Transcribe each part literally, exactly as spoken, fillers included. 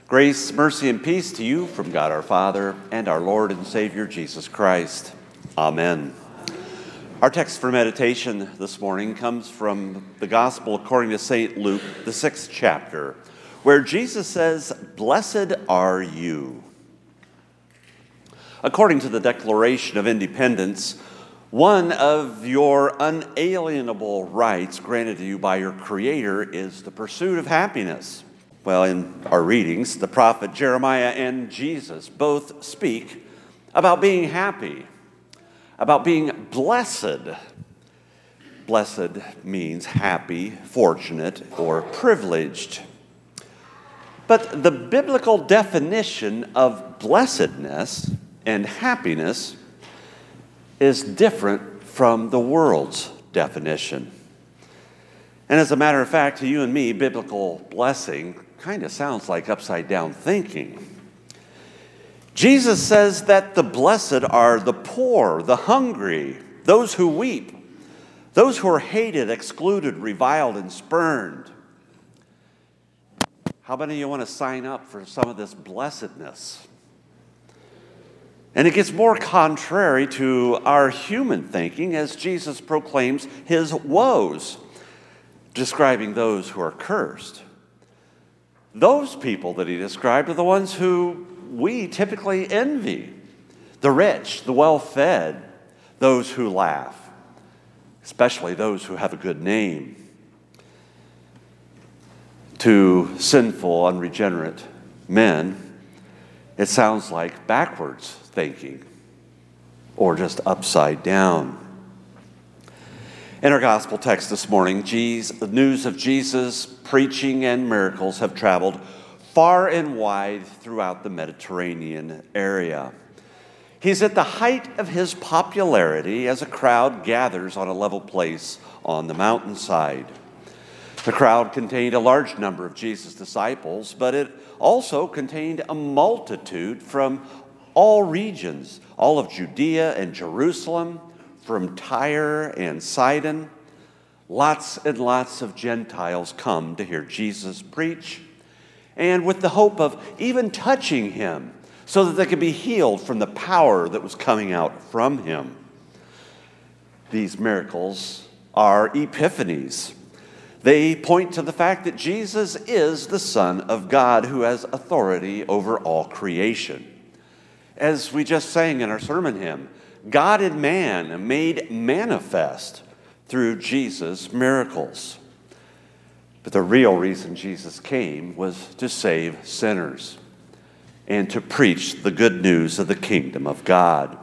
Grace, mercy, and peace to you from God our Father and our Lord and Savior Jesus Christ. Amen. Our text for meditation this morning comes from the Gospel according to Saint Luke, the sixth chapter, where Jesus says, "Blessed are you." According to the Declaration of Independence, one of your unalienable rights granted to you by your Creator is the pursuit of happiness. Well, in our readings, the prophet Jeremiah and Jesus both speak about being happy, about being blessed. Blessed means happy, fortunate, or privileged. But the biblical definition of blessedness and happiness is different from the world's definition. And as a matter of fact, to you and me, biblical blessing kind of sounds like upside down thinking. Jesus says that the blessed are the poor, the hungry, those who weep, those who are hated, excluded, reviled, and spurned. How many of you want to sign up for some of this blessedness? And it gets more contrary to our human thinking as Jesus proclaims his woes, describing those who are cursed. Those people that he described are the ones who we typically envy. The rich, the well-fed, those who laugh, especially those who have a good name. To sinful, unregenerate men, it sounds like backwards thinking or just upside down. In our gospel text this morning, Jesus, the news of Jesus' preaching and miracles have traveled far and wide throughout the Mediterranean area. He's at the height of his popularity as a crowd gathers on a level place on the mountainside. The crowd contained a large number of Jesus' disciples, but it also contained a multitude from all regions, all of Judea and Jerusalem, from Tyre and Sidon. Lots and lots of Gentiles come to hear Jesus preach, and with the hope of even touching him so that they could be healed from the power that was coming out from him. These miracles are epiphanies. They point to the fact that Jesus is the Son of God who has authority over all creation. As we just sang in our sermon hymn, God and man made manifest through Jesus' miracles. But the real reason Jesus came was to save sinners and to preach the good news of the kingdom of God.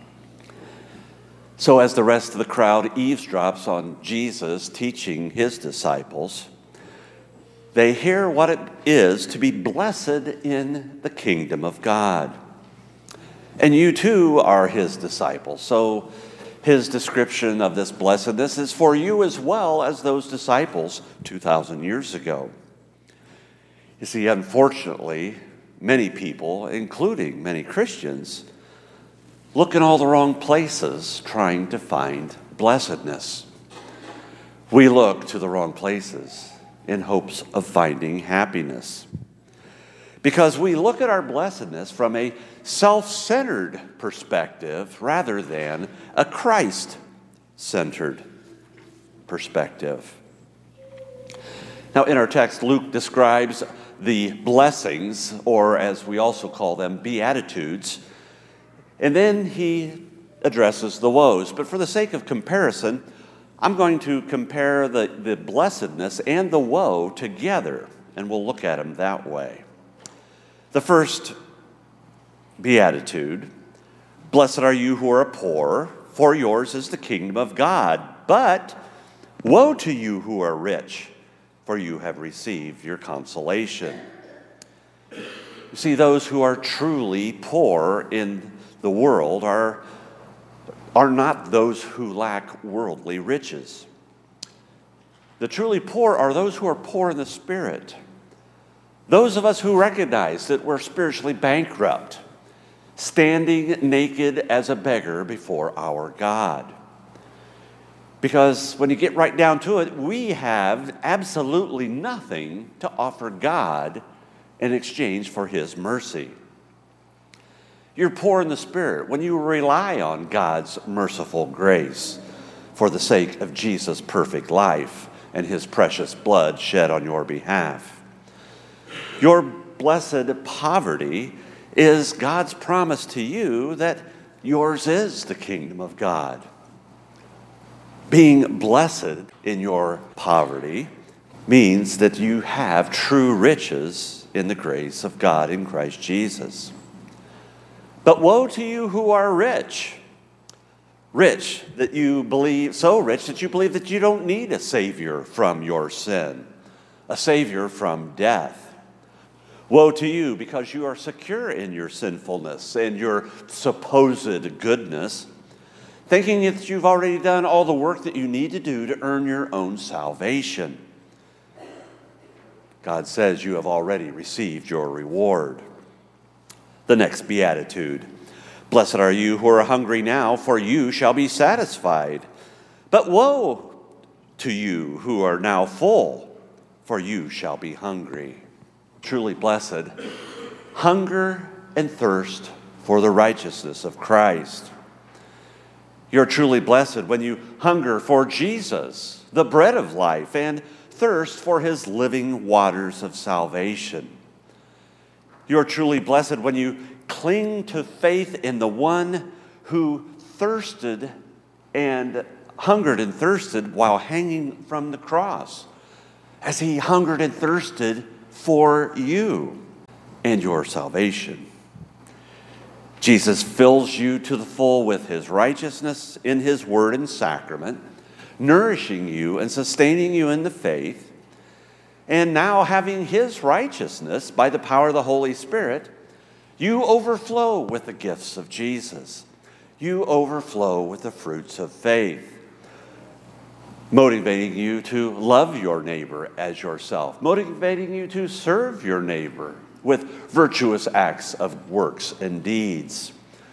So as the rest of the crowd eavesdrops on Jesus teaching his disciples, they hear what it is to be blessed in the kingdom of God. And you too are his disciples. So his description of this blessedness is for you as well as those disciples two thousand years ago. You see, unfortunately, many people, including many Christians, look in all the wrong places trying to find blessedness. We look to the wrong places in hopes of finding happiness. Because we look at our blessedness from a self-centered perspective rather than a Christ-centered perspective. Now, in our text, Luke describes the blessings, or as we also call them, beatitudes, and then he addresses the woes. But for the sake of comparison, I'm going to compare the, the blessedness and the woe together, and we'll look at them that way. The first beatitude, "Blessed are you who are poor, for yours is the kingdom of God. But woe to you who are rich, for you have received your consolation." You see, those who are truly poor in the world are, are not those who lack worldly riches. The truly poor are those who are poor in the spirit. Those of us who recognize that we're spiritually bankrupt, standing naked as a beggar before our God. Because when you get right down to it, we have absolutely nothing to offer God in exchange for his mercy. You're poor in the spirit when you rely on God's merciful grace for the sake of Jesus' perfect life and his precious blood shed on your behalf. Your blessed poverty is God's promise to you that yours is the kingdom of God. Being blessed in your poverty means that you have true riches in the grace of God in Christ Jesus. But woe to you who are rich. Rich that you believe, so rich that you believe that you don't need a Savior from your sin, a Savior from death. Woe to you because you are secure in your sinfulness and your supposed goodness, thinking that you've already done all the work that you need to do to earn your own salvation. God says you have already received your reward. The next beatitude. Blessed are you who are hungry now, for you shall be satisfied. But woe to you who are now full, for you shall be hungry. Truly blessed, hunger and thirst for the righteousness of Christ. You're truly blessed when you hunger for Jesus, the bread of life, and thirst for his living waters of salvation. You're truly blessed when you cling to faith in the one who thirsted and hungered and thirsted while hanging from the cross, as he hungered and thirsted for you and your salvation. Jesus fills you to the full with his righteousness in his word and sacrament, nourishing you and sustaining you in the faith. And now, having his righteousness by the power of the Holy Spirit, you overflow with the gifts of Jesus. You overflow with the fruits of faith, motivating you to love your neighbor as yourself, motivating you to serve your neighbor with virtuous acts of works and deeds.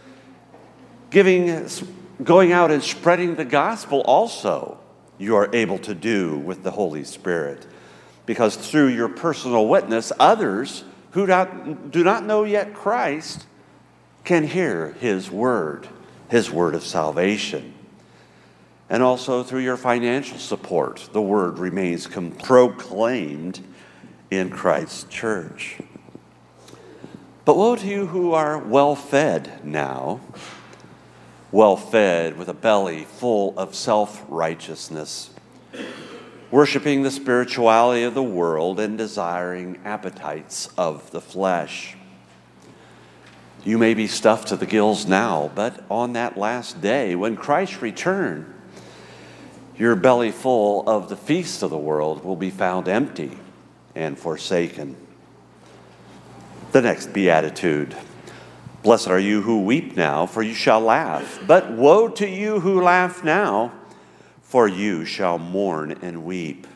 Giving, going out and spreading the gospel also, you are able to do with the Holy Spirit, because through your personal witness, others who not, do not know yet Christ can hear his word, his word of salvation. And also through your financial support, the word remains proclaimed in Christ's church. But woe to you who are well-fed now, well-fed with a belly full of self-righteousness, worshiping the spirituality of the world and desiring appetites of the flesh. You may be stuffed to the gills now, but on that last day, when Christ returns, your belly full of the feast of the world will be found empty and forsaken. The next beatitude. Blessed are you who weep now, for you shall laugh. But woe to you who laugh now, for you shall mourn and weep.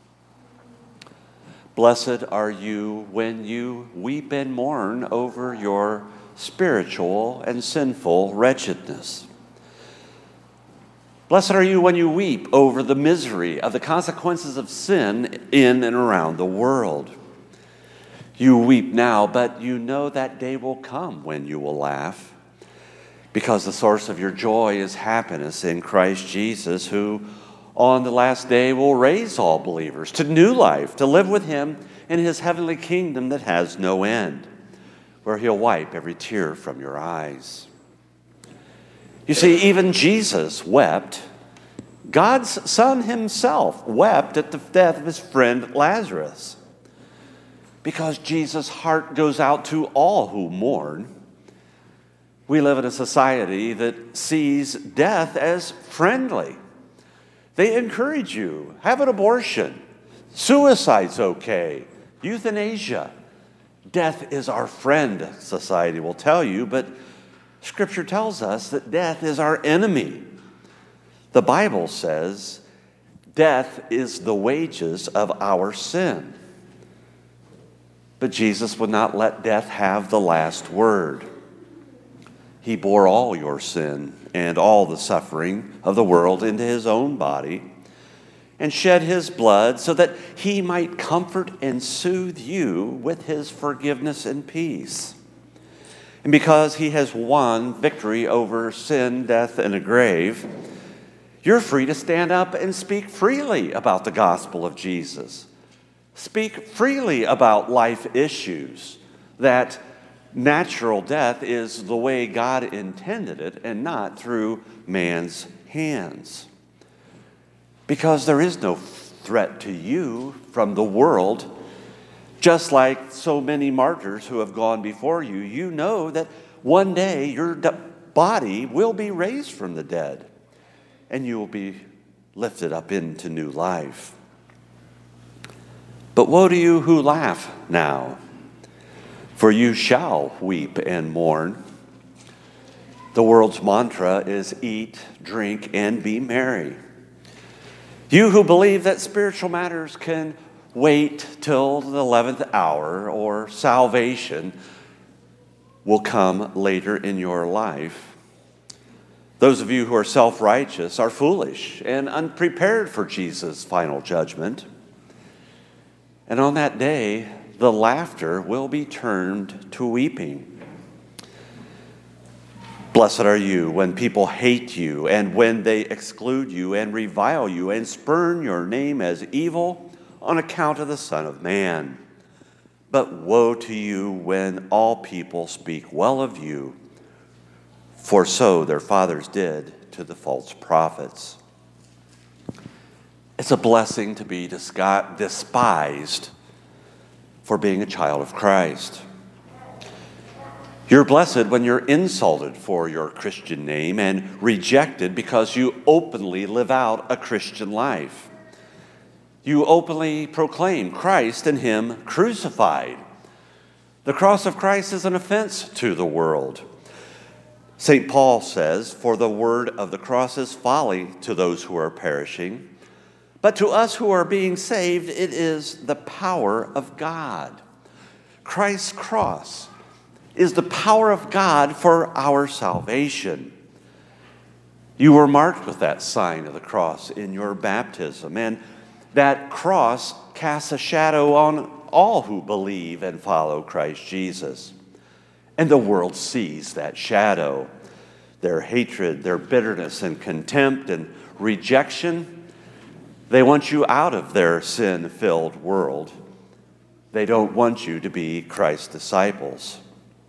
Blessed are you when you weep and mourn over your spiritual and sinful wretchedness. Blessed are you when you weep over the misery of the consequences of sin in and around the world. You weep now, but you know that day will come when you will laugh, because the source of your joy is happiness in Christ Jesus, who on the last day will raise all believers to new life, to live with him in his heavenly kingdom that has no end, where he'll wipe every tear from your eyes. You see, even Jesus wept. God's Son himself wept at the death of his friend Lazarus, because Jesus' heart goes out to all who mourn. We live in a society that sees death as friendly. They encourage you, have an abortion. Suicide's okay. Euthanasia. Death is our friend, society will tell you, but Scripture tells us that death is our enemy. The Bible says death is the wages of our sin. But Jesus would not let death have the last word. He bore all your sin and all the suffering of the world into his own body, and shed his blood so that he might comfort and soothe you with his forgiveness and peace. And because he has won victory over sin, death, and the grave, you're free to stand up and speak freely about the gospel of Jesus. Speak freely about life issues, that natural death is the way God intended it and not through man's hands. Because there is no threat to you from the world. Just like so many martyrs who have gone before you, you know that one day your body will be raised from the dead and you will be lifted up into new life. But woe to you who laugh now, for you shall weep and mourn. The world's mantra is eat, drink, and be merry. You who believe that spiritual matters can wait till the eleventh hour or salvation will come later in your life. Those of you who are self-righteous are foolish and unprepared for Jesus' final judgment. And on that day, the laughter will be turned to weeping. Blessed are you when people hate you and when they exclude you and revile you and spurn your name as evil on account of the Son of Man. But woe to you when all people speak well of you, for so their fathers did to the false prophets. It's a blessing to be despised for being a child of Christ. You're blessed when you're insulted for your Christian name and rejected because you openly live out a Christian life. You openly proclaim Christ and Him crucified. The cross of Christ is an offense to the world. Saint Paul says, "For the word of the cross is folly to those who are perishing, but to us who are being saved, it is the power of God." Christ's cross is the power of God for our salvation. You were marked with that sign of the cross in your baptism, and that cross casts a shadow on all who believe and follow Christ Jesus. And the world sees that shadow, their hatred, their bitterness and contempt and rejection. They want you out of their sin-filled world. They don't want you to be Christ's disciples.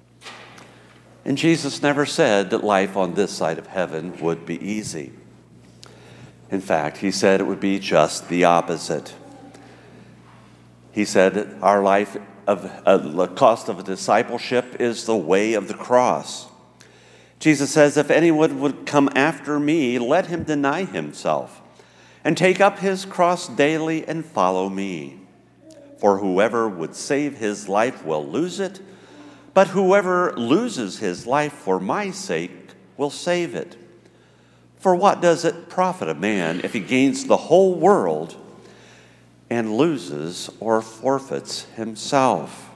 And Jesus never said that life on this side of heaven would be easy. In fact, he said it would be just the opposite. He said that our life, of uh, the cost of a discipleship is the way of the cross. Jesus says, if anyone would come after me, let him deny himself and take up his cross daily and follow me. For whoever would save his life will lose it, but whoever loses his life for my sake will save it. For what does it profit a man if he gains the whole world and loses or forfeits himself?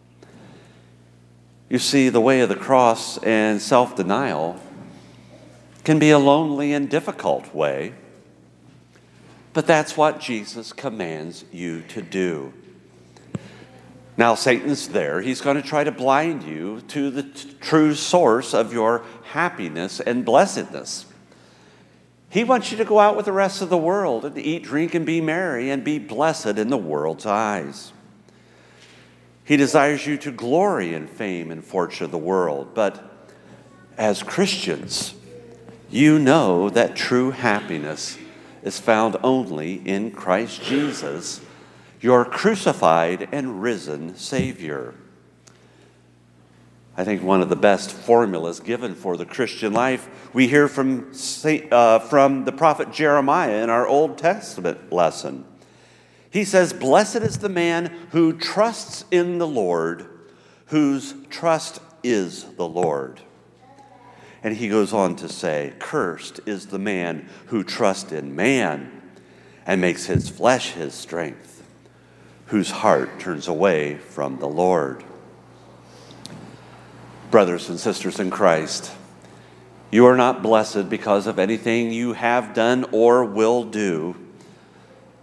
You see, the way of the cross and self-denial can be a lonely and difficult way, but that's what Jesus commands you to do. Now, Satan's there. He's going to try to blind you to the t- true source of your happiness and blessedness. He wants you to go out with the rest of the world and to eat, drink, and be merry and be blessed in the world's eyes. He desires you to glory in fame and fortune of the world. But as Christians, you know that true happiness is found only in Christ Jesus, your crucified and risen Savior. I think one of the best formulas given for the Christian life we hear from, uh, from the prophet Jeremiah in our Old Testament lesson. He says, "Blessed is the man who trusts in the Lord, whose trust is the Lord." And he goes on to say, "Cursed is the man who trusts in man and makes his flesh his strength, whose heart turns away from the Lord." Brothers and sisters in Christ, you are not blessed because of anything you have done or will do,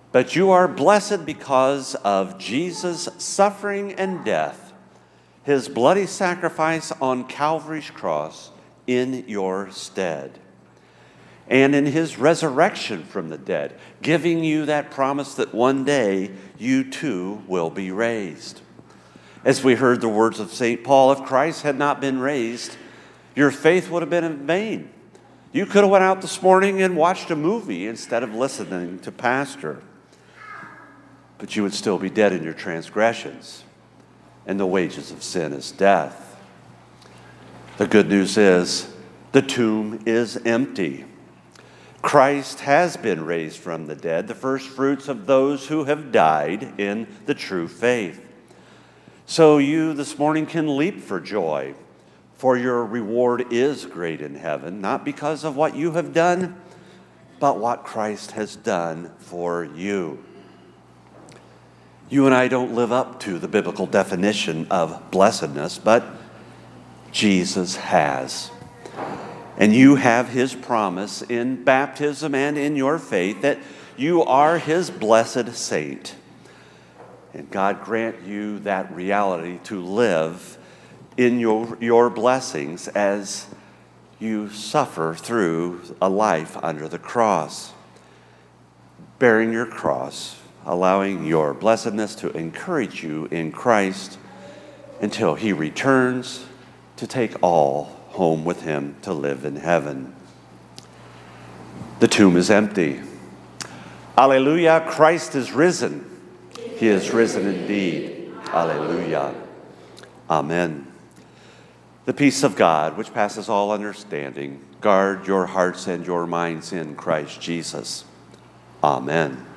But you are blessed because of Jesus' suffering and death, his bloody sacrifice on Calvary's cross in your stead, and in his resurrection from the dead, giving you that promise that one day you too will be raised. As we heard the words of Saint Paul, if Christ had not been raised, your faith would have been in vain. You could have went out this morning and watched a movie instead of listening to Pastor. But you would still be dead in your transgressions, and the wages of sin is death. The good news is the tomb is empty. Christ has been raised from the dead, the first fruits of those who have died in the true faith. So you this morning can leap for joy, for your reward is great in heaven, not because of what you have done, but what Christ has done for you. You and I don't live up to the biblical definition of blessedness, but Jesus has. And you have his promise in baptism and in your faith that you are his blessed saint. And God grant you that reality to live in your, your blessings as you suffer through a life under the cross, bearing your cross, allowing your blessedness to encourage you in Christ until he returns to take all home with him to live in heaven. The tomb is empty. Alleluia, Christ is risen. He is risen indeed. Alleluia. Amen. The peace of God, which passes all understanding, guard your hearts and your minds in Christ Jesus. Amen.